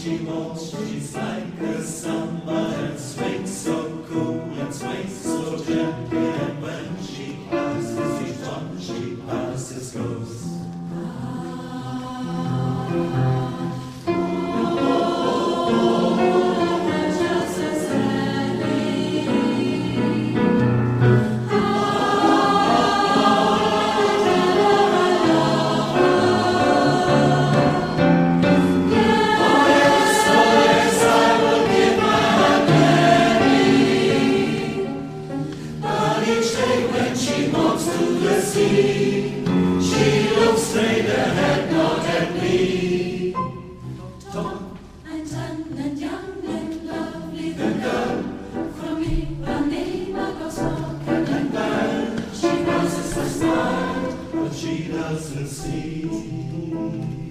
she walks, she's like a samba and swings so cool and swings so gently. And when she passes, each one she passes goes. She looks straight ahead, not at me. Tall and tan and young and lovely, the girl from Ipanema goes walking and bad. She passes the smile, but she doesn't see.